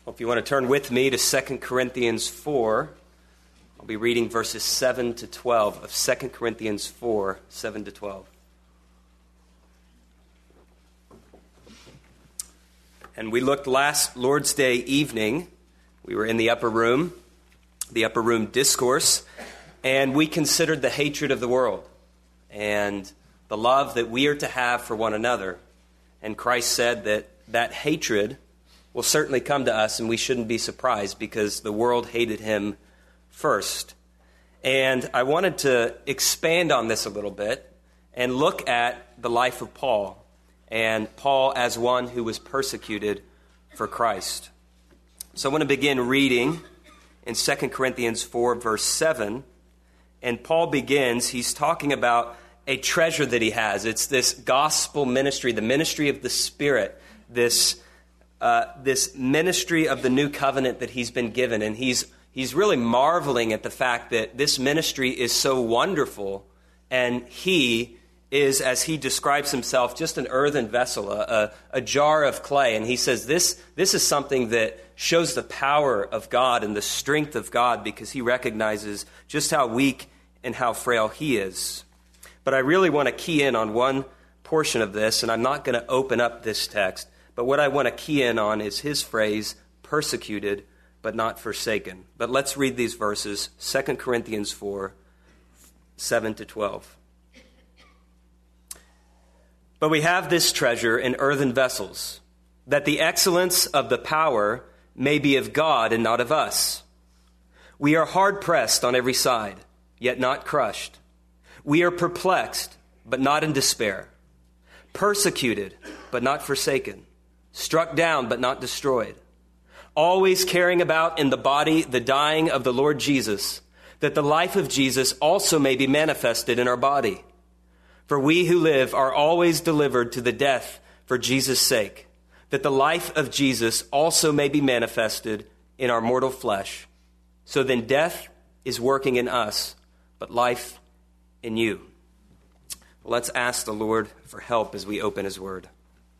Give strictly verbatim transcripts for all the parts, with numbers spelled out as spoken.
Well, if you want to turn with me to Second Corinthians four, I'll be reading verses seven to twelve of Second Corinthians four, seven to twelve. And we looked last Lord's Day evening. We were in the upper room, the upper room discourse, and we considered the hatred of the world and the love that we are to have for one another. And Christ said that that hatred will certainly come to us, and we shouldn't be surprised because the world hated him first. And I wanted to expand on this a little bit and look at the life of Paul, and Paul as one who was persecuted for Christ. So I want to begin reading in Second Corinthians four, verse seven. And Paul begins, he's talking about a treasure that he has. It's this gospel ministry, the ministry of the Spirit, this uh, this ministry of the new covenant that he's been given. And he's he's really marveling at the fact that this ministry is so wonderful, and he is, as he describes himself, just an earthen vessel, a, a, a jar of clay. And he says this, this is something that shows the power of God and the strength of God, because he recognizes just how weak and how frail he is. But I really want to key in on one portion of this, and I'm not going to open up this text, but what I want to key in on is his phrase, persecuted but not forsaken. But let's read these verses, Second Corinthians four, seven to twelve. But we have this treasure in earthen vessels, that the excellence of the power may be of God and not of us. We are hard pressed on every side, yet not crushed. We are perplexed, but not in despair. Persecuted, but not forsaken. Struck down, but not destroyed. Always carrying about in the body the dying of the Lord Jesus, that the life of Jesus also may be manifested in our body. For we who live are always delivered to the death for Jesus' sake, that the life of Jesus also may be manifested in our mortal flesh. So then death is working in us, but life in you. Well, let's ask the Lord for help as we open his word.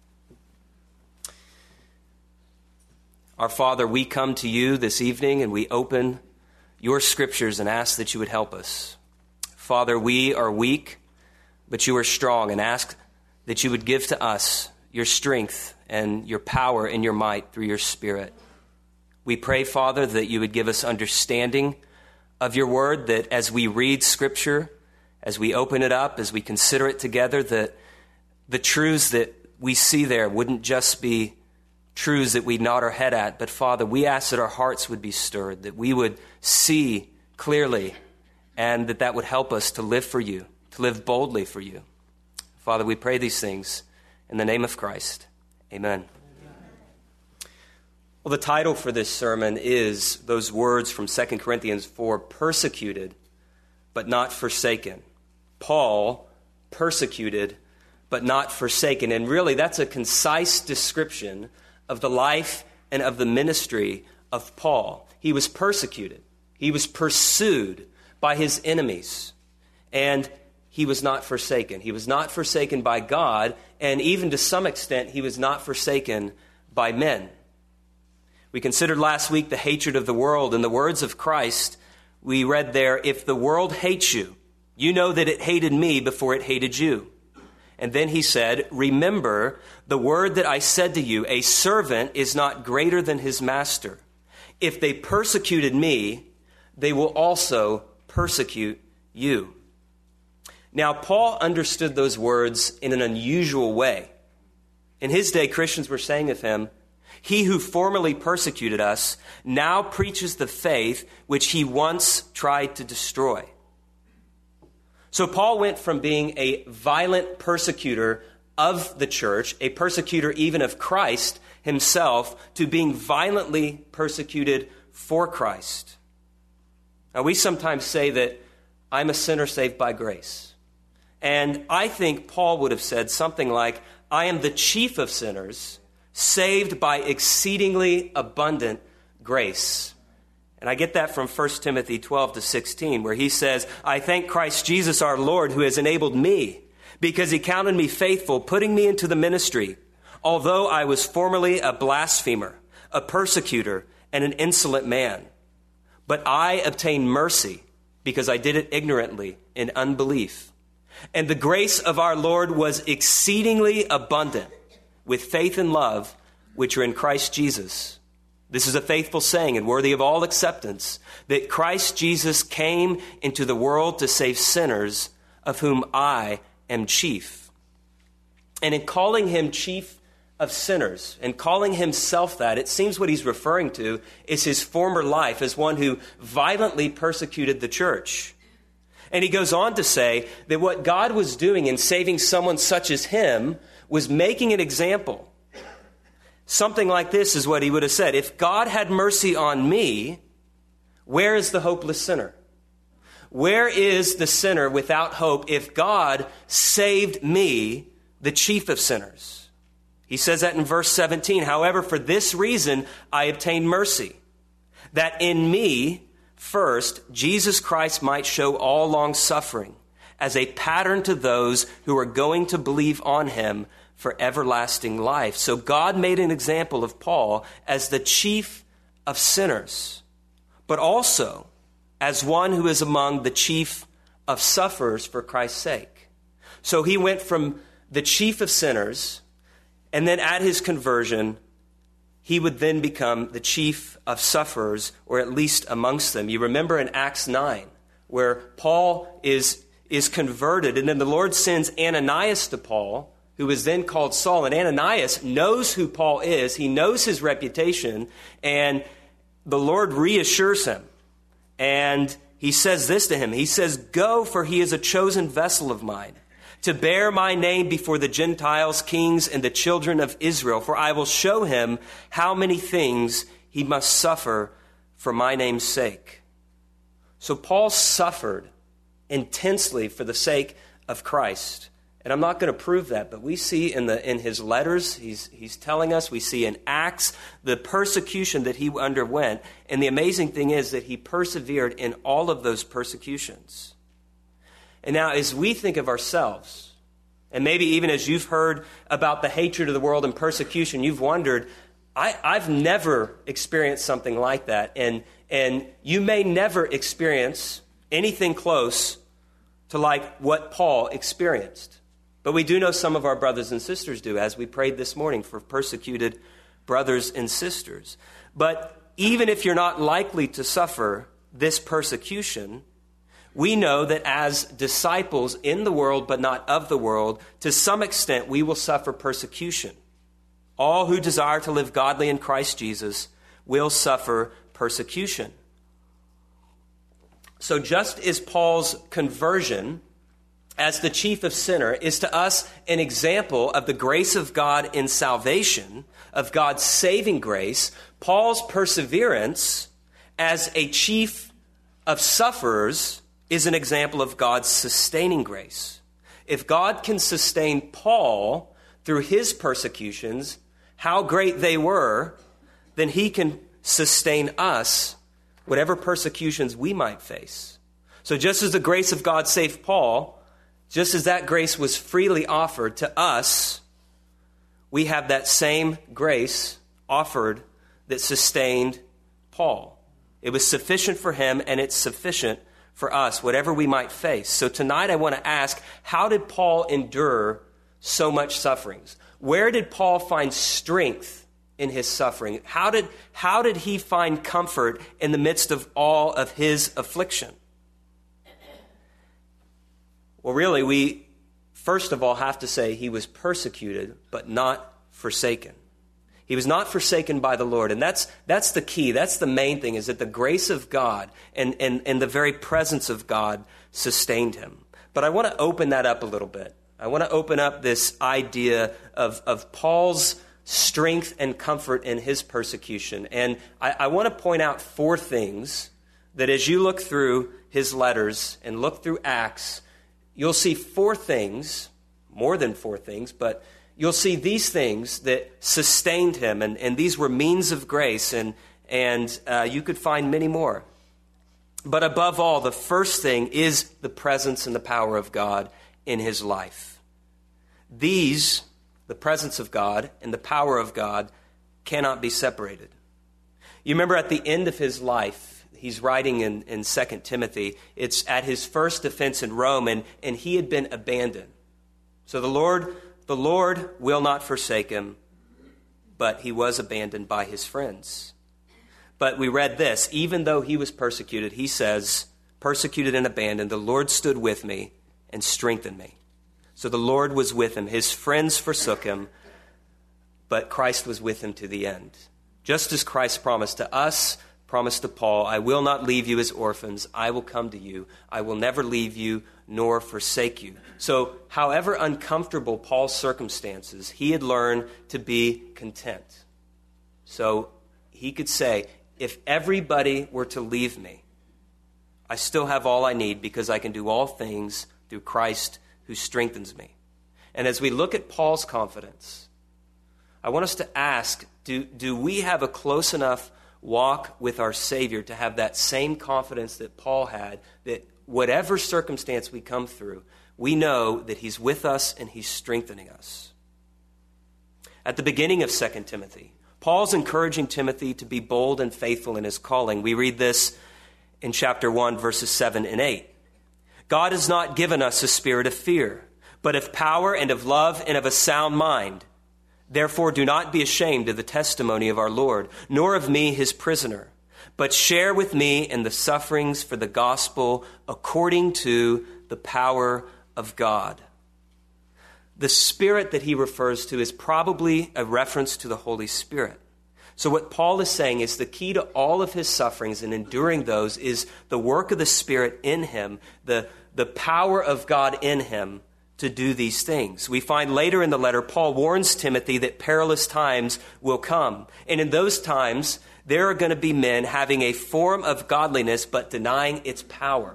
Our Father, we come to you this evening and we open your scriptures and ask that you would help us. Father, we are weak, but you are strong, and ask that you would give to us your strength and your power and your might through your Spirit. We pray, Father, that you would give us understanding of your word, that as we read Scripture, as we open it up, as we consider it together, that the truths that we see there wouldn't just be truths that we nod our head at, but Father, we ask that our hearts would be stirred, that we would see clearly, and that that would help us to live for you, to live boldly for you. Father, we pray these things in the name of Christ. Amen. Well, the title for this sermon is those words from Second Corinthians four, persecuted but not forsaken. Paul, persecuted but not forsaken. And really, that's a concise description of the life and of the ministry of Paul. He was persecuted. He was pursued by his enemies. And he was not forsaken. He was not forsaken by God, and even to some extent, he was not forsaken by men. We considered last week the hatred of the world. In the words of Christ, we read there, if the world hates you, you know that it hated me before it hated you. And then he said, remember the word that I said to you, a servant is not greater than his master. If they persecuted me, they will also persecute you. Now, Paul understood those words in an unusual way. In his day, Christians were saying of him, he who formerly persecuted us now preaches the faith which he once tried to destroy. So Paul went from being a violent persecutor of the church, a persecutor even of Christ himself, to being violently persecuted for Christ. Now, we sometimes say that I'm a sinner saved by grace. And I think Paul would have said something like, I am the chief of sinners, saved by exceedingly abundant grace. And I get that from First Timothy twelve to sixteen, where he says, I thank Christ Jesus our Lord, who has enabled me, because he counted me faithful, putting me into the ministry, although I was formerly a blasphemer, a persecutor, and an insolent man. But I obtained mercy because I did it ignorantly in unbelief. And the grace of our Lord was exceedingly abundant with faith and love, which are in Christ Jesus. This is a faithful saying and worthy of all acceptance, that Christ Jesus came into the world to save sinners, of whom I am chief. And in calling him chief of sinners and calling himself that, it seems what he's referring to is his former life as one who violently persecuted the church. And he goes on to say that what God was doing in saving someone such as him was making an example. Something like this is what he would have said. If God had mercy on me, where is the hopeless sinner? Where is the sinner without hope if God saved me, the chief of sinners? He says that in verse seventeen. However, for this reason I obtained mercy, that in me first Jesus Christ might show all long suffering as a pattern to those who are going to believe on him for everlasting life. So God made an example of Paul as the chief of sinners, but also as one who is among the chief of sufferers for Christ's sake. So he went from the chief of sinners, and then at his conversion, he would then become the chief of sufferers, or at least amongst them. You remember in Acts nine, where Paul is, is converted, and then the Lord sends Ananias to Paul, who is then called Saul. And Ananias knows who Paul is. He knows his reputation. And the Lord reassures him. And he says this to him. He says, "Go, for he is a chosen vessel of mine, to bear my name before the Gentiles, kings, and the children of Israel. For I will show him how many things he must suffer for my name's sake." So Paul suffered intensely for the sake of Christ. And I'm not going to prove that, but we see in the in his letters, he's he's telling us, we see in Acts, the persecution that he underwent. And the amazing thing is that he persevered in all of those persecutions. And now as we think of ourselves, and maybe even as you've heard about the hatred of the world and persecution, you've wondered, I, I've never experienced something like that. And, and you may never experience anything close to like what Paul experienced. But we do know some of our brothers and sisters do, as we prayed this morning for persecuted brothers and sisters. But even if you're not likely to suffer this persecution, we know that as disciples in the world, but not of the world, to some extent we will suffer persecution. All who desire to live godly in Christ Jesus will suffer persecution. So just as Paul's conversion as the chief of sinner is to us an example of the grace of God in salvation, of God's saving grace, Paul's perseverance as a chief of sufferers is an example of God's sustaining grace. If God can sustain Paul through his persecutions, how great they were, then he can sustain us, whatever persecutions we might face. So just as the grace of God saved Paul, just as that grace was freely offered to us, we have that same grace offered that sustained Paul. It was sufficient for him, and it's sufficient for us, whatever we might face. So tonight I want to ask, how did Paul endure so much sufferings? Where did Paul find strength in his suffering? How did, how did he find comfort in the midst of all of his affliction? Well, really, we first of all have to say he was persecuted, but not forsaken. He was not forsaken by the Lord. And that's that's the key. That's the main thing, is that the grace of God and, and, and the very presence of God sustained him. But I want to open that up a little bit. I want to open up this idea of, of Paul's strength and comfort in his persecution. And I, I want to point out four things that as you look through his letters and look through Acts, you'll see four things, more than four things, but you'll see these things that sustained him, and, and these were means of grace, and, and uh, you could find many more. But above all, the first thing is the presence and the power of God in his life. These, the presence of God and the power of God, cannot be separated. You remember at the end of his life, he's writing in, in Second Timothy, it's at his first defense in Rome, and, and he had been abandoned. So the Lord, the Lord will not forsake him, but he was abandoned by his friends. But we read this, even though he was persecuted, he says, persecuted and abandoned, the Lord stood with me and strengthened me. So the Lord was with him. His friends forsook him, but Christ was with him to the end. Just as Christ promised to us, promised to Paul, I will not leave you as orphans. I will come to you. I will never leave you nor forsake you. So however uncomfortable Paul's circumstances, he had learned to be content. So he could say, if everybody were to leave me, I still have all I need because I can do all things through Christ who strengthens me. And as we look at Paul's confidence, I want us to ask, do, do we have a close enough walk with our Savior to have that same confidence that Paul had, that whatever circumstance we come through, we know that he's with us and he's strengthening us. At the beginning of Second Timothy, Paul's encouraging Timothy to be bold and faithful in his calling. We read this in chapter one, verses seven and eight. God has not given us a spirit of fear, but of power and of love and of a sound mind. Therefore, do not be ashamed of the testimony of our Lord, nor of me, his prisoner, but share with me in the sufferings for the gospel according to the power of God. The Spirit that he refers to is probably a reference to the Holy Spirit. So what Paul is saying is the key to all of his sufferings and enduring those is the work of the Spirit in him, the, the power of God in him to do these things. We find later in the letter, Paul warns Timothy that perilous times will come. And in those times, there are going to be men having a form of godliness but denying its power.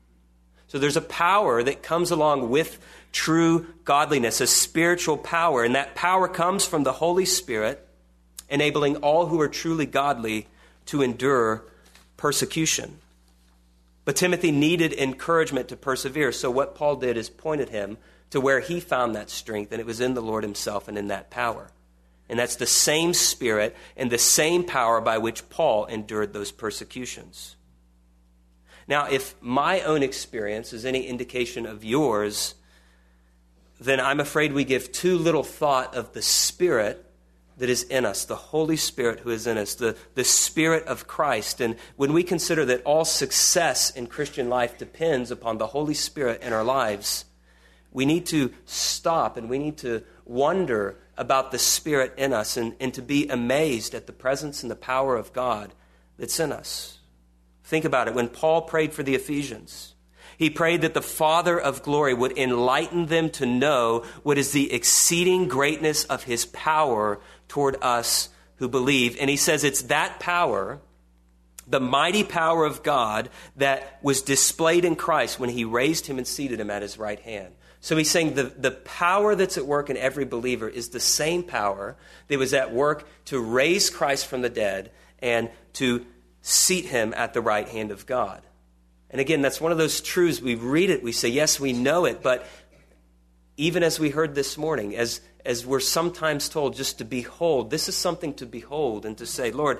So there's a power that comes along with true godliness, a spiritual power. And that power comes from the Holy Spirit, enabling all who are truly godly to endure persecution. But Timothy needed encouragement to persevere. So what Paul did is pointed him to where he found that strength, and it was in the Lord himself and in that power. And that's the same Spirit and the same power by which Paul endured those persecutions. Now, if my own experience is any indication of yours, then I'm afraid we give too little thought of the Spirit that is in us, the Holy Spirit who is in us, the, the Spirit of Christ. And when we consider that all success in Christian life depends upon the Holy Spirit in our lives, we need to stop and we need to wonder about the Spirit in us and, and to be amazed at the presence and the power of God that's in us. Think about it. When Paul prayed for the Ephesians, he prayed that the Father of glory would enlighten them to know what is the exceeding greatness of his power toward us who believe. And he says it's that power, the mighty power of God, that was displayed in Christ when he raised him and seated him at his right hand. So he's saying the, the power that's at work in every believer is the same power that was at work to raise Christ from the dead and to seat him at the right hand of God. And again, that's one of those truths. We read it, we say, yes, we know it, but even as we heard this morning, as, as we're sometimes told just to behold, this is something to behold and to say, Lord,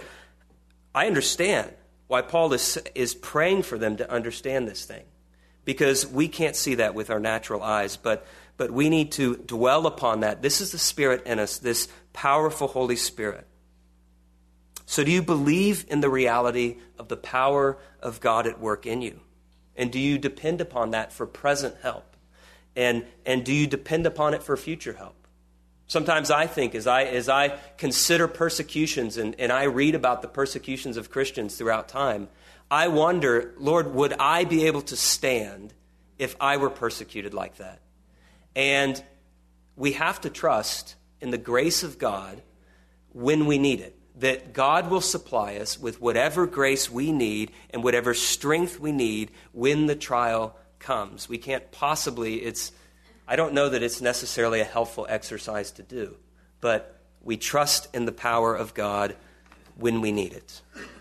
I understand why Paul is, is praying for them to understand this thing, because we can't see that with our natural eyes, but, but we need to dwell upon that. This is the Spirit in us, this powerful Holy Spirit. So do you believe in the reality of the power of God at work in you? And do you depend upon that for present help? And, and do you depend upon it for future help? Sometimes I think as I, as I consider persecutions and, and I read about the persecutions of Christians throughout time, I wonder, Lord, would I be able to stand if I were persecuted like that? And we have to trust in the grace of God when we need it, that God will supply us with whatever grace we need and whatever strength we need when the trial comes. We can't possibly, it's, I don't know that it's necessarily a helpful exercise to do, but we trust in the power of God when we need it.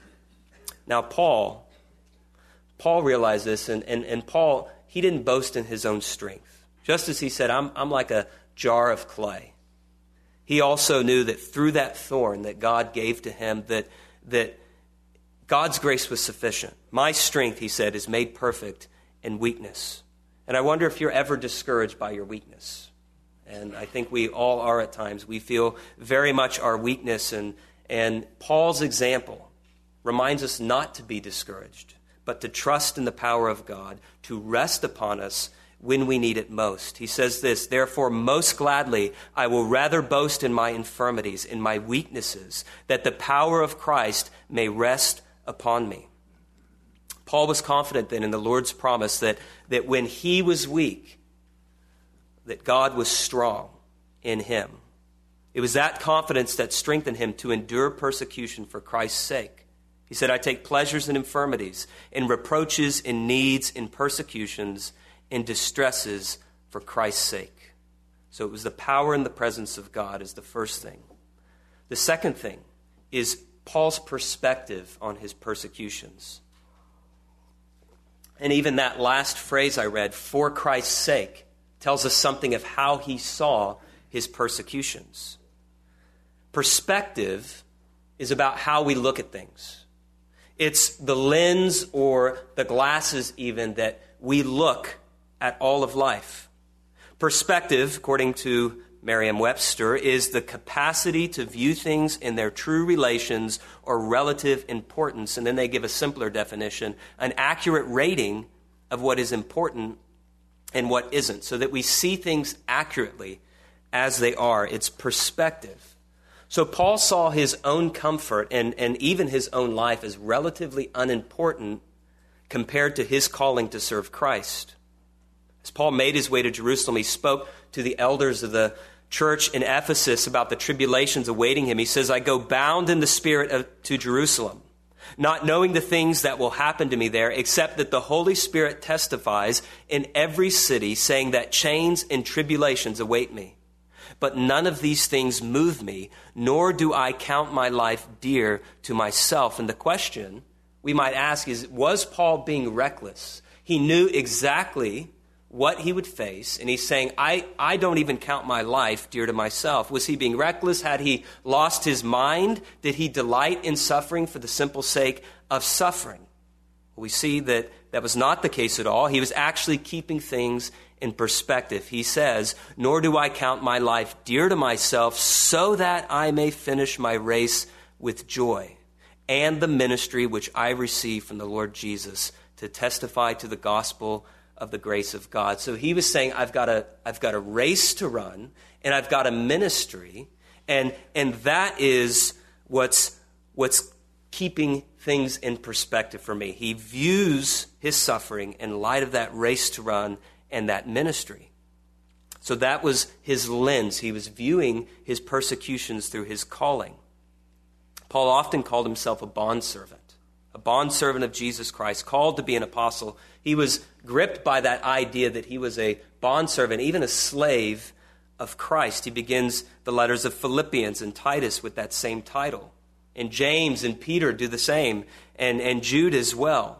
Now, Paul, Paul realized this, and, and, and Paul, he didn't boast in his own strength. Just as he said, I'm, I'm like a jar of clay. He also knew that through that thorn that God gave to him, that, that God's grace was sufficient. My strength, he said, is made perfect in weakness. And I wonder if you're ever discouraged by your weakness. And I think we all are at times. We feel very much our weakness. And, and Paul's example reminds us not to be discouraged, but to trust in the power of God, to rest upon us when we need it most. He says this, therefore, most gladly, I will rather boast in my infirmities, in my weaknesses, that the power of Christ may rest upon me. Paul was confident then in the Lord's promise that, that when he was weak, that God was strong in him. It was that confidence that strengthened him to endure persecution for Christ's sake. He said, I take pleasures in infirmities, in reproaches, in needs, in persecutions, in distresses for Christ's sake. So it was the power and the presence of God is the first thing. The second thing is Paul's perspective on his persecutions. And even that last phrase I read, for Christ's sake, tells us something of how he saw his persecutions. Perspective is about how we look at things. It's the lens or the glasses even that we look at all of life. Perspective, according to Merriam-Webster, is the capacity to view things in their true relations or relative importance. And then they give a simpler definition, an accurate rating of what is important and what isn't, so that we see things accurately as they are. It's perspective. So Paul saw his own comfort and, and even his own life as relatively unimportant compared to his calling to serve Christ. As Paul made his way to Jerusalem, he spoke to the elders of the church in Ephesus about the tribulations awaiting him. He says, I go bound in the Spirit of, to Jerusalem, not knowing the things that will happen to me there, except that the Holy Spirit testifies in every city, saying that chains and tribulations await me. But none of these things move me, nor do I count my life dear to myself. And the question we might ask is, was Paul being reckless? He knew exactly what he would face, and he's saying, I, I don't even count my life dear to myself. Was he being reckless? Had he lost his mind? Did he delight in suffering for the simple sake of suffering? We see that that was not the case at all. He was actually keeping things in perspective. He says, nor do I count my life dear to myself, so that I may finish my race with joy and the ministry which I receive from the Lord Jesus to testify to the gospel of the grace of God. So he was saying, I've got a, I've got a race to run, and I've got a ministry, and and that is what's what's keeping things in perspective for me. He views his suffering in light of that race to run and that ministry. So that was his lens. He was viewing his persecutions through his calling. Paul often called himself a bondservant, a bondservant of Jesus Christ, called to be an apostle. He was gripped by that idea that he was a bondservant, even a slave of Christ. He begins the letters of Philippians and Titus with that same title. And James and Peter do the same, and, and Jude as well.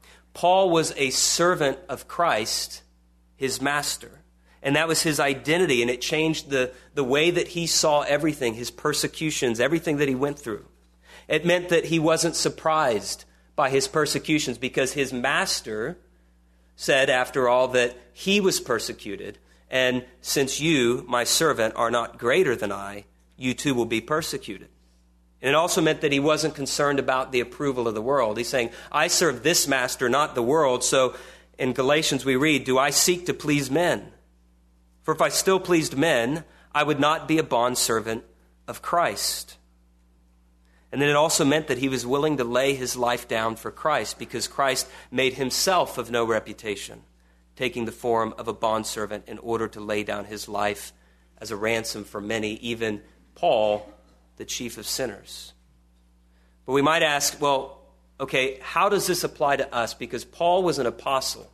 Paul was a servant of Christ, his master. And that was his identity, and it changed the, the way that he saw everything, his persecutions, everything that he went through. It meant that he wasn't surprised by his persecutions because his master said, after all, that he was persecuted. And since you, my servant, are not greater than I, you too will be persecuted. And it also meant that he wasn't concerned about the approval of the world. He's saying, I serve this master, not the world. So in Galatians we read, do I seek to please men? For if I still pleased men, I would not be a bondservant of Christ. And then it also meant that he was willing to lay his life down for Christ because Christ made himself of no reputation, taking the form of a bondservant in order to lay down his life as a ransom for many, even Paul, the chief of sinners. But we might ask, well, okay, how does this apply to us? Because Paul was an apostle.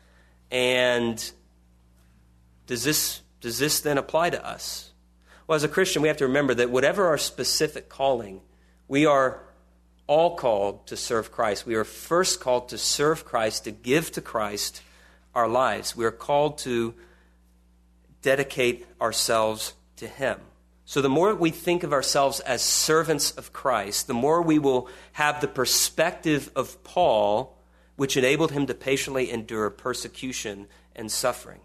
And does this, does this then apply to us? Well, as a Christian, we have to remember that whatever our specific calling, we are all called to serve Christ. We are first called to serve Christ, to give to Christ our lives. We are called to dedicate ourselves to him. So the more we think of ourselves as servants of Christ, the more we will have the perspective of Paul, which enabled him to patiently endure persecution and suffering.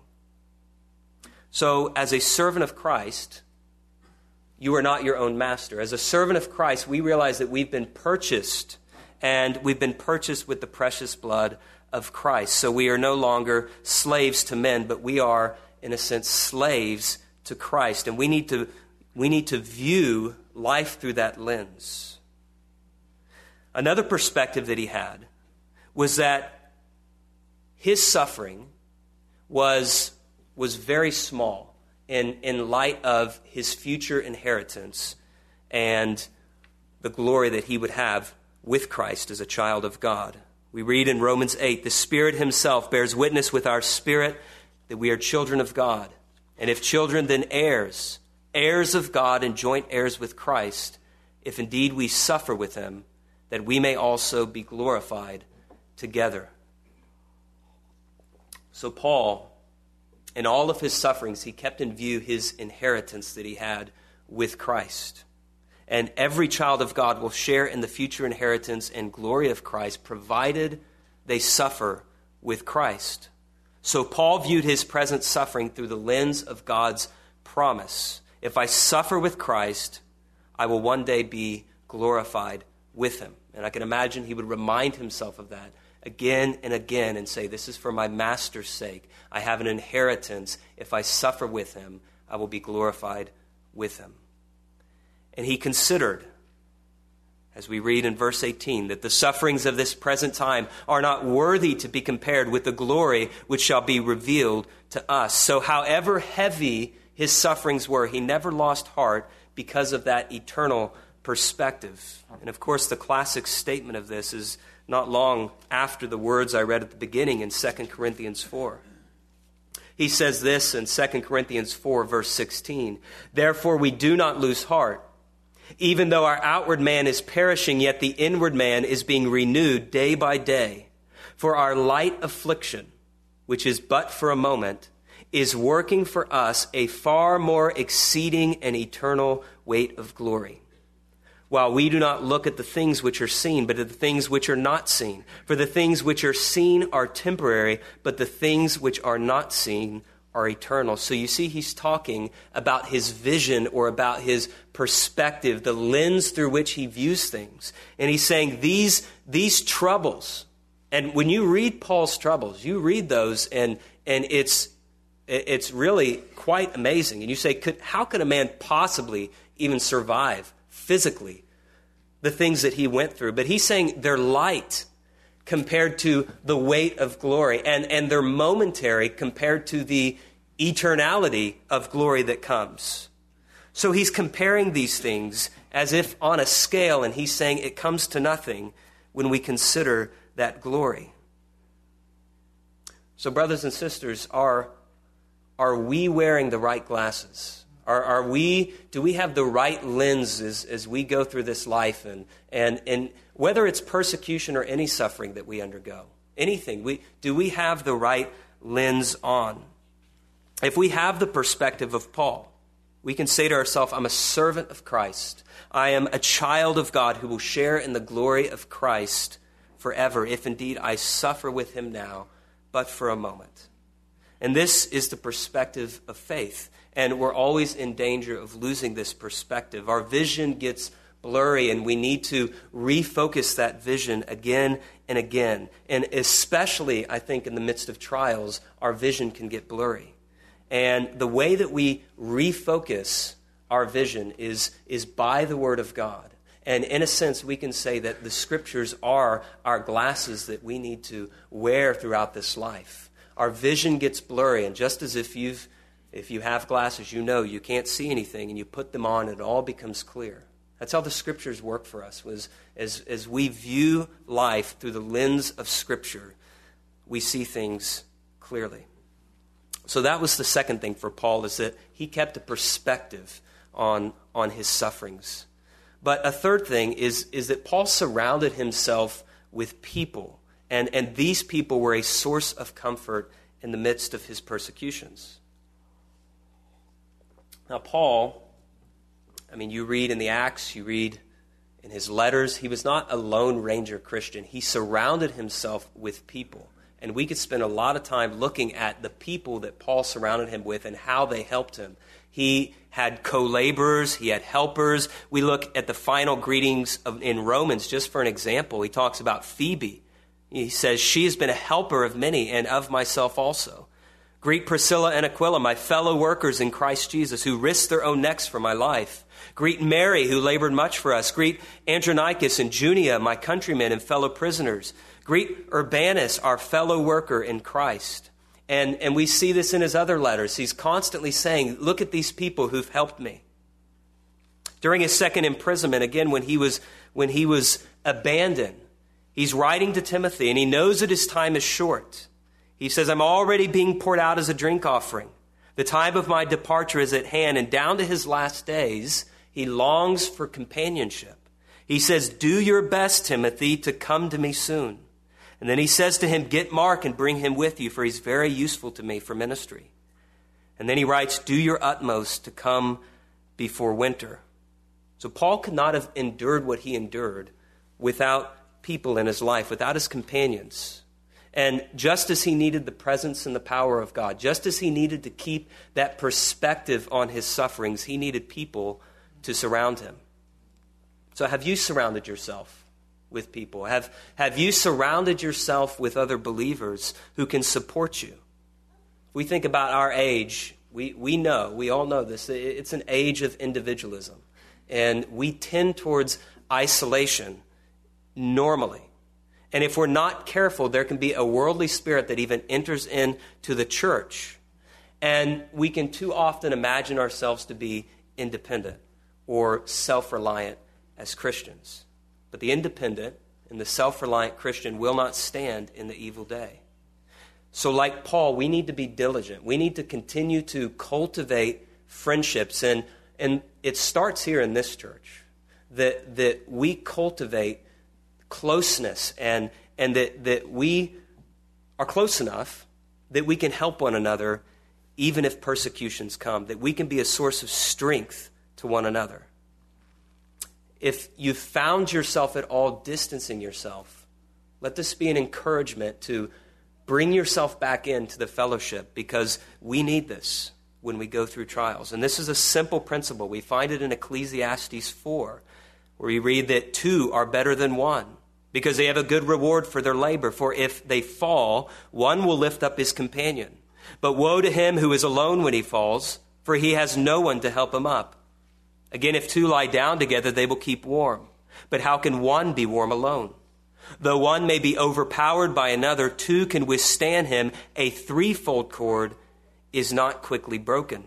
So as a servant of Christ, you are not your own master. As a servant of Christ, we realize that we've been purchased, and we've been purchased with the precious blood of Christ. So we are no longer slaves to men, but we are, in a sense, slaves to Christ. And we need to we need to view life through that lens. Another perspective that he had was that his suffering was, was very small in, in light of his future inheritance and the glory that he would have with Christ as a child of God. We read in Romans eight, the Spirit himself bears witness with our spirit that we are children of God. And if children, then heirs, heirs of God and joint heirs with Christ, if indeed we suffer with him, that we may also be glorified together. So Paul, in all of his sufferings, he kept in view his inheritance that he had with Christ. And every child of God will share in the future inheritance and glory of Christ, provided they suffer with Christ. So Paul viewed his present suffering through the lens of God's promise. If I suffer with Christ, I will one day be glorified with him. And I can imagine he would remind himself of that again and again and say, this is for my master's sake. I have an inheritance. If I suffer with him, I will be glorified with him. And he considered, as we read in verse eighteen, that the sufferings of this present time are not worthy to be compared with the glory which shall be revealed to us. So however heavy his sufferings were, he never lost heart because of that eternal perspective. And of course, the classic statement of this is not long after the words I read at the beginning in Second Corinthians four. He says this in Second Corinthians four, verse sixteen, therefore we do not lose heart. Even though our outward man is perishing, yet the inward man is being renewed day by day. For our light affliction, which is but for a moment, is working for us a far more exceeding and eternal weight of glory. While we do not look at the things which are seen, but at the things which are not seen. For the things which are seen are temporary, but the things which are not seen are eternal. So you see, he's talking about his vision or about his perspective, the lens through which he views things. And he's saying these, these troubles, and when you read Paul's troubles, you read those and, and it's, it's really quite amazing. And you say, could, how could a man possibly even survive physically the things that he went through? But he's saying they're light compared to the weight of glory, and, and they're momentary compared to the eternality of glory that comes. So he's comparing these things as if on a scale, and he's saying it comes to nothing when we consider that glory. So brothers and sisters, are, are we wearing the right glasses? Are, are we, do we have the right lenses as we go through this life, and, and, and whether it's persecution or any suffering that we undergo, anything, we, do we have the right lens on? If we have the perspective of Paul, we can say to ourselves, I'm a servant of Christ. I am a child of God who will share in the glory of Christ forever, if indeed I suffer with him now, but for a moment. And this is the perspective of faith. And we're always in danger of losing this perspective. Our vision gets blurry, and we need to refocus that vision again and again. And especially, I think, in the midst of trials, our vision can get blurry. And the way that we refocus our vision is, is by the Word of God. And in a sense, we can say that the Scriptures are our glasses that we need to wear throughout this life. Our vision gets blurry, and just as if you've If you have glasses, you know you can't see anything, and you put them on, and it all becomes clear. That's how the Scriptures work for us. Was as, as we view life through the lens of Scripture, we see things clearly. So that was the second thing for Paul, is that he kept a perspective on, on his sufferings. But a third thing is, is that Paul surrounded himself with people, and, and these people were a source of comfort in the midst of his persecutions. Now, Paul I mean, you read in the Acts, you read in his letters, he was not a Lone Ranger Christian. He surrounded himself with people. And we could spend a lot of time looking at the people that Paul surrounded him with and how they helped him. He had co-laborers, he had helpers. We look at the final greetings of, in Romans, just for an example. He talks about Phoebe. He says, she has been a helper of many and of myself also. Greet Priscilla and Aquila, my fellow workers in Christ Jesus, who risked their own necks for my life. Greet Mary, who labored much for us. Greet Andronicus and Junia, my countrymen and fellow prisoners. Greet Urbanus, our fellow worker in Christ. And, and we see this in his other letters. He's constantly saying, look at these people who've helped me. During his second imprisonment, again, when he was, when he was abandoned, he's writing to Timothy, and he knows that his time is short. He says, I'm already being poured out as a drink offering. The time of my departure is at hand, and down to his last days, he longs for companionship. He says, do your best, Timothy, to come to me soon. And then he says to him, get Mark and bring him with you, for he's very useful to me for ministry. And then he writes, do your utmost to come before winter. So Paul could not have endured what he endured without people in his life, without his companions. And just as he needed the presence and the power of God, just as he needed to keep that perspective on his sufferings, he needed people to surround him. So have you surrounded yourself with people? Have, have you surrounded yourself with other believers who can support you? We think about our age, we, we know, we all know this, it's an age of individualism. And we tend towards isolation normally. And if we're not careful, there can be a worldly spirit that even enters into the church. And we can too often imagine ourselves to be independent or self-reliant as Christians. But the independent and the self-reliant Christian will not stand in the evil day. So like Paul, we need to be diligent. We need to continue to cultivate friendships. And, and it starts here in this church, that, that we cultivate closeness and, and that, that we are close enough that we can help one another even if persecutions come, that we can be a source of strength to one another. If you've found yourself at all distancing yourself, let this be an encouragement to bring yourself back into the fellowship, because we need this when we go through trials. And this is a simple principle. We find it in Ecclesiastes four, where we read that two are better than one, because they have a good reward for their labor. For if they fall, one will lift up his companion. But woe to him who is alone when he falls, for he has no one to help him up. Again, if two lie down together, they will keep warm. But how can one be warm alone? Though one may be overpowered by another, two can withstand him. A threefold cord is not quickly broken.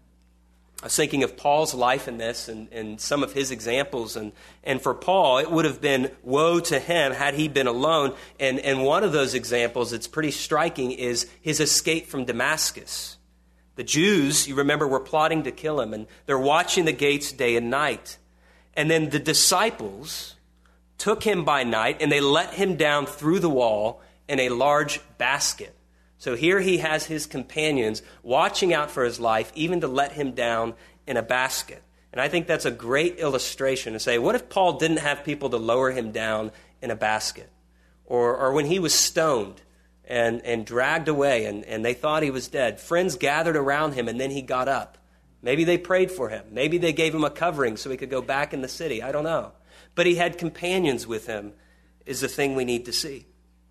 I was thinking of Paul's life in this and, and some of his examples. And, and for Paul, it would have been woe to him had he been alone. And, and one of those examples that's pretty striking is his escape from Damascus. The Jews, you remember, were plotting to kill him, and they're watching the gates day and night. And then the disciples took him by night, and they let him down through the wall in a large basket. So here he has his companions watching out for his life, even to let him down in a basket. And I think that's a great illustration to say, what if Paul didn't have people to lower him down in a basket? Or, or when he was stoned and, and dragged away and, and they thought he was dead, friends gathered around him and then he got up. Maybe they prayed for him. Maybe they gave him a covering so he could go back in the city. I don't know. But he had companions with him is the thing we need to see.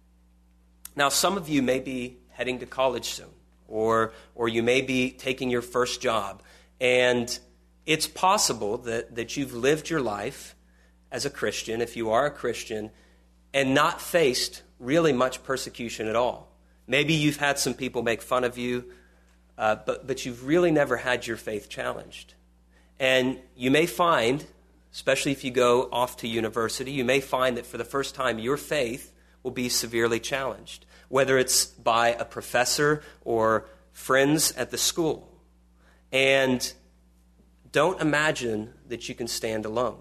Now, some of you may be heading to college soon, or or you may be taking your first job. And it's possible that, that you've lived your life as a Christian, if you are a Christian, and not faced really much persecution at all. Maybe you've had some people make fun of you, uh, but, but you've really never had your faith challenged. And you may find, especially if you go off to university, you may find that for the first time your faith will be severely challenged, whether it's by a professor or friends at the school. And don't imagine that you can stand alone.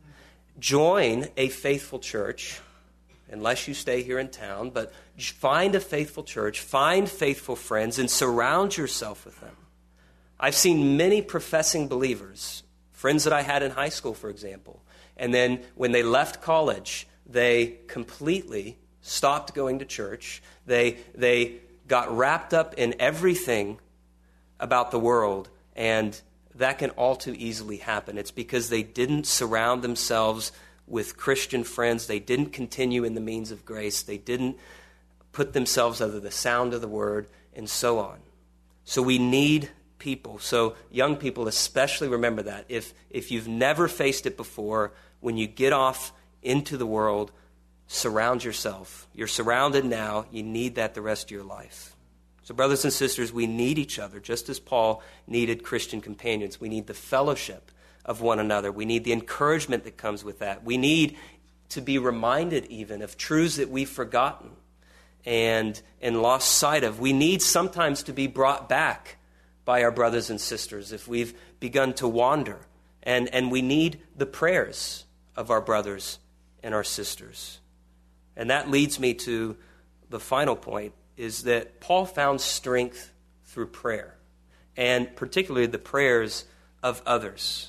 Join a faithful church, unless you stay here in town, but find a faithful church, find faithful friends, and surround yourself with them. I've seen many professing believers Friends that I had in high school, for example. And then when they left college, they completely stopped going to church. They, they got wrapped up in everything about the world, and that can all too easily happen. It's because they didn't surround themselves with Christian friends. They didn't continue in the means of grace. They didn't put themselves under the sound of the word, and so on. So we need people. So young people especially, remember that. If, if you've never faced it before, when you get off into the world, surround yourself. You're surrounded now. You need that the rest of your life. So brothers and sisters, we need each other, just as Paul needed Christian companions. We need the fellowship of one another. We need the encouragement that comes with that. We need to be reminded even of truths that we've forgotten and, and lost sight of. We need sometimes to be brought back by our brothers and sisters if we've begun to wander. And, and we need the prayers of our brothers and our sisters. And that leads me to the final point, is that Paul found strength through prayer, and particularly the prayers of others.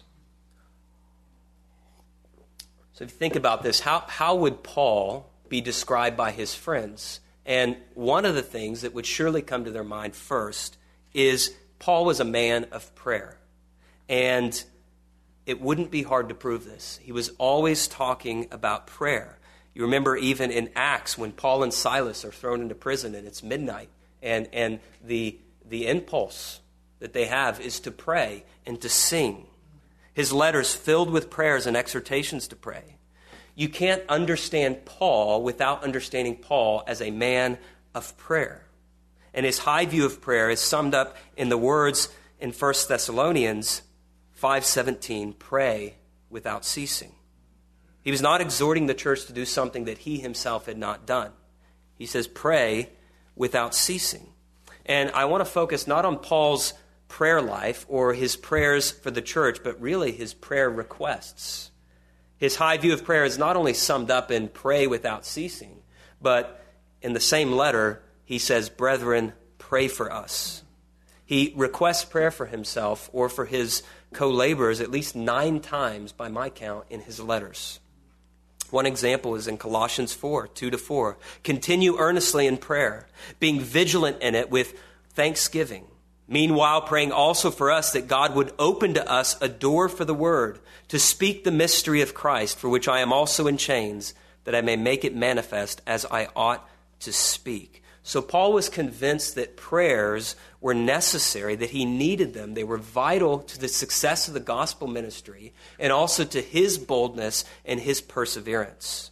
So if you think about this, how, how would Paul be described by his friends? And one of the things that would surely come to their mind first is Paul was a man of prayer. And it wouldn't be hard to prove this. He was always talking about prayer. You remember even in Acts when Paul and Silas are thrown into prison and it's midnight, and, and the, the impulse that they have is to pray and to sing. His letters filled with prayers and exhortations to pray. You can't understand Paul without understanding Paul as a man of prayer. And his high view of prayer is summed up in the words in First Thessalonians five seventeen, pray without ceasing. He was not exhorting the church to do something that he himself had not done. He says, pray without ceasing. And I want to focus not on Paul's prayer life or his prayers for the church, but really his prayer requests. His high view of prayer is not only summed up in pray without ceasing, but in the same letter, he says, brethren, pray for us. He requests prayer for himself or for his co-laborers at least nine times by my count in his letters. One example is in Colossians four, two to four. Continue earnestly in prayer, being vigilant in it with thanksgiving. Meanwhile, praying also for us that God would open to us a door for the word, to speak the mystery of Christ, for which I am also in chains, that I may make it manifest as I ought to speak. So Paul was convinced that prayers were necessary, that he needed them. They were vital to the success of the gospel ministry and also to his boldness and his perseverance.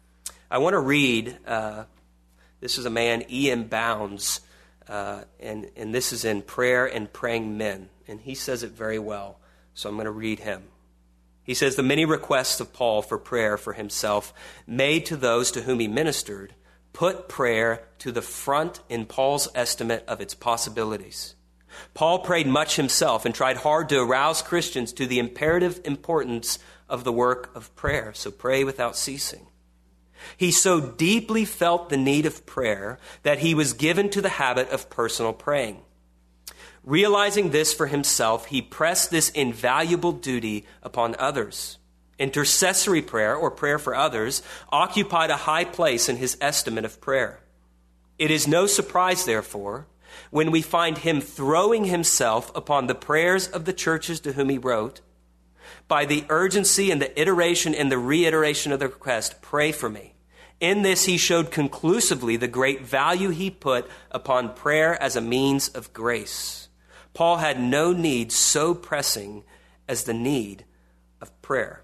I want to read, uh, this is a man, E M Bounds, uh, and, and this is in Prayer and Praying Men. And he says it very well, so I'm going to read him. He says, the many requests of Paul for prayer for himself made to those to whom he ministered put prayer to the front in Paul's estimate of its possibilities. Paul prayed much himself and tried hard to arouse Christians to the imperative importance of the work of prayer. So pray without ceasing. He so deeply felt the need of prayer that he was given to the habit of personal praying. Realizing this for himself, he pressed this invaluable duty upon others. Intercessory prayer, or prayer for others, occupied a high place in his estimate of prayer. It is no surprise, therefore, when we find him throwing himself upon the prayers of the churches to whom he wrote, by the urgency and the iteration and the reiteration of the request, pray for me. In this, he showed conclusively the great value he put upon prayer as a means of grace. Paul had no need so pressing as the need of prayer.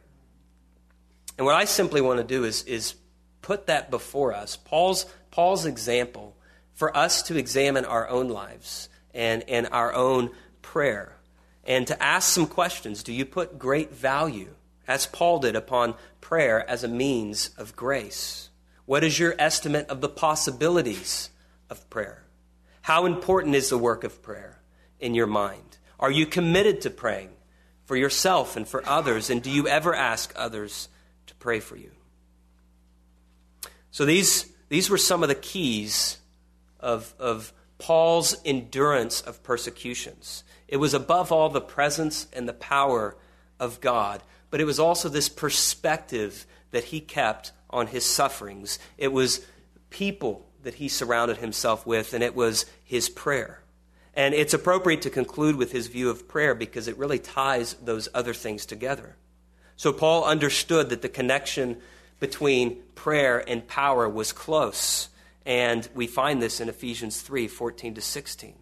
And what I simply want to do is, is put that before us, Paul's, Paul's example, for us to examine our own lives and, and our own prayer, and to ask some questions. Do you put great value, as Paul did, upon prayer as a means of grace? What is your estimate of the possibilities of prayer? How important is the work of prayer in your mind? Are you committed to praying for yourself and for others? And do you ever ask others to pray for you? So these, these were some of the keys of, of Paul's endurance of persecutions. It was above all the presence and the power of God, but it was also this perspective that he kept on his sufferings. It was people that he surrounded himself with, and it was his prayer. And it's appropriate to conclude with his view of prayer because it really ties those other things together. So Paul understood that the connection between prayer and power was close. And we find this in Ephesians three, fourteen to sixteen.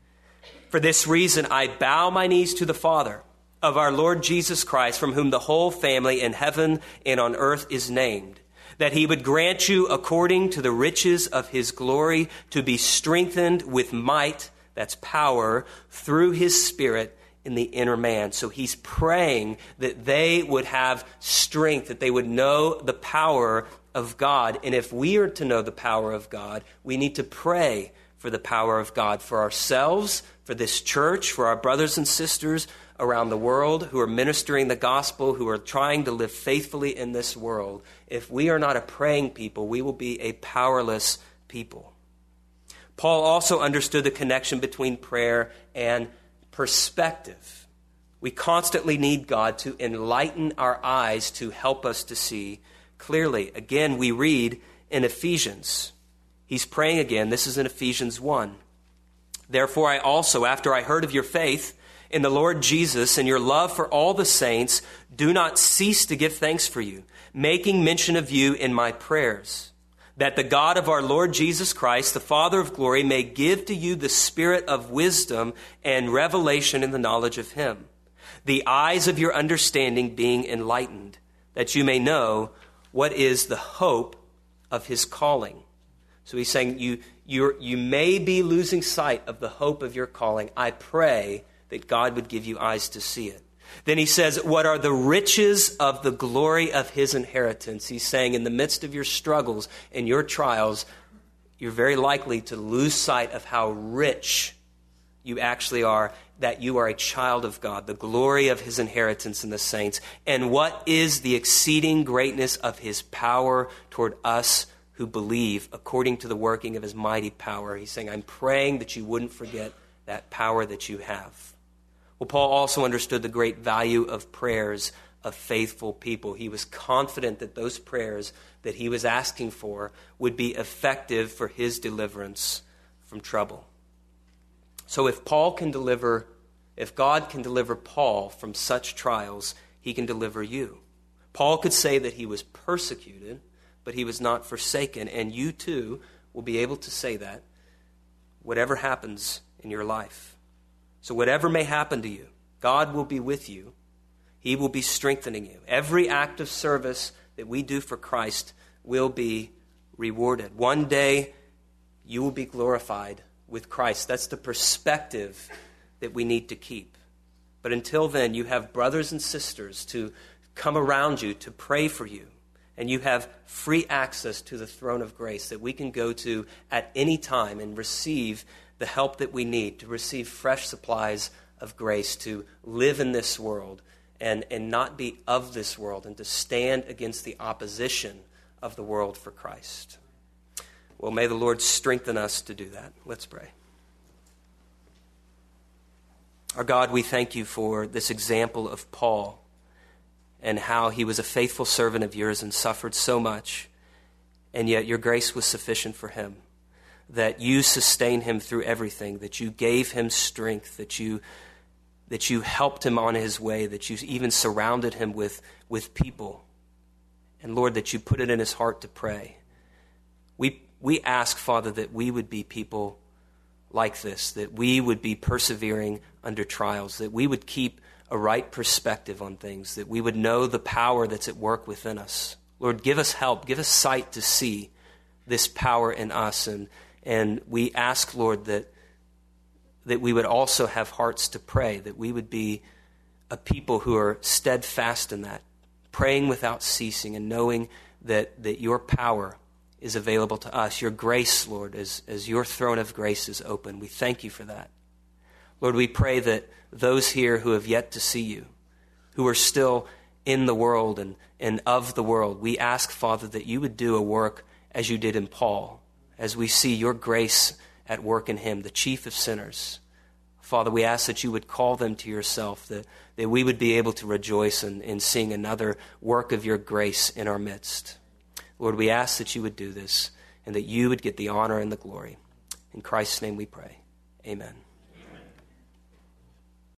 For this reason, I bow my knees to the Father of our Lord Jesus Christ, from whom the whole family in heaven and on earth is named, that he would grant you, according to the riches of his glory, to be strengthened with might, that's power, through his Spirit in the inner man. So he's praying that they would have strength, that they would know the power of God. And if we are to know the power of God, we need to pray for the power of God for ourselves, for this church, for our brothers and sisters around the world who are ministering the gospel, who are trying to live faithfully in this world. If we are not a praying people, we will be a powerless people. Paul also understood the connection between prayer and perspective. We constantly need God to enlighten our eyes to help us to see clearly. Again, we read in Ephesians. He's praying again. This is in Ephesians one. Therefore, I also, after I heard of your faith in the Lord Jesus and your love for all the saints, do not cease to give thanks for you, making mention of you in my prayers, that the God of our Lord Jesus Christ, the Father of glory, may give to you the spirit of wisdom and revelation in the knowledge of him, the eyes of your understanding being enlightened, that you may know what is the hope of his calling. So he's saying you you you may be losing sight of the hope of your calling. I pray that God would give you eyes to see it. Then he says, what are the riches of the glory of his inheritance? He's saying in the midst of your struggles and your trials, you're very likely to lose sight of how rich you actually are, that you are a child of God, the glory of his inheritance in the saints. And what is the exceeding greatness of his power toward us who believe, according to the working of his mighty power? He's saying, I'm praying that you wouldn't forget that power that you have. Well, Paul also understood the great value of prayers of faithful people. He was confident that those prayers that he was asking for would be effective for his deliverance from trouble. So if Paul can deliver, if God can deliver Paul from such trials, he can deliver you. Paul could say that he was persecuted, but he was not forsaken, and you too will be able to say that whatever happens in your life. So whatever may happen to you, God will be with you. He will be strengthening you. Every act of service that we do for Christ will be rewarded. One day, you will be glorified with Christ. That's the perspective that we need to keep. But until then, you have brothers and sisters to come around you to pray for you. And you have free access to the throne of grace that we can go to at any time and receive the help that we need, to receive fresh supplies of grace, to live in this world and, and not be of this world, and to stand against the opposition of the world for Christ. Well, may the Lord strengthen us to do that. Let's pray. Our God, we thank you for this example of Paul and how he was a faithful servant of yours and suffered so much, and yet your grace was sufficient for him, that you sustained him through everything, that you gave him strength, that you that you helped him on his way, that you even surrounded him with, with people. And Lord, that you put it in his heart to pray. We we ask, Father, that we would be people like this, that we would be persevering under trials, that we would keep a right perspective on things, that we would know the power that's at work within us. Lord, give us help, give us sight to see this power in us. And and we ask, Lord, that that we would also have hearts to pray, that we would be a people who are steadfast in that, praying without ceasing and knowing that, that your power is available to us. Your grace, Lord, as, as your throne of grace is open. We thank you for that. Lord, we pray that those here who have yet to see you, who are still in the world and, and of the world, we ask, Father, that you would do a work as you did in Paul, as we see your grace at work in him, the chief of sinners. Father, we ask that you would call them to yourself, that, that we would be able to rejoice in, in seeing another work of your grace in our midst. Lord, we ask that you would do this and that you would get the honor and the glory. In Christ's name we pray. Amen.